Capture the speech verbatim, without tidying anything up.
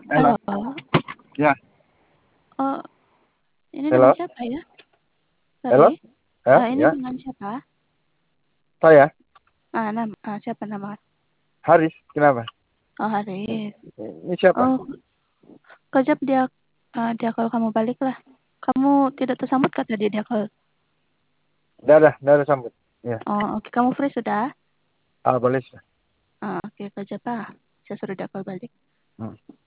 Halo. Halo. Ya, Oh, ini dengan halo. siapa ya? Halo? Sorry. Ya, Eh, ini ya. dengan siapa? Saya, Ah, nama, ah, siapa nama? Haris. Kenapa? Oh, Haris. Ini siapa? Oh, kejap dia ah, dia kalau kamu balik lah. Kamu tidak tersambut kata dia dia call. Dah, dah, dah, dah sambut. Ya. Oh, oke. Kamu free sudah? Ah, boleh sudah. Ah, oke, kejap ah. Saya suruh dia call balik. Hmm.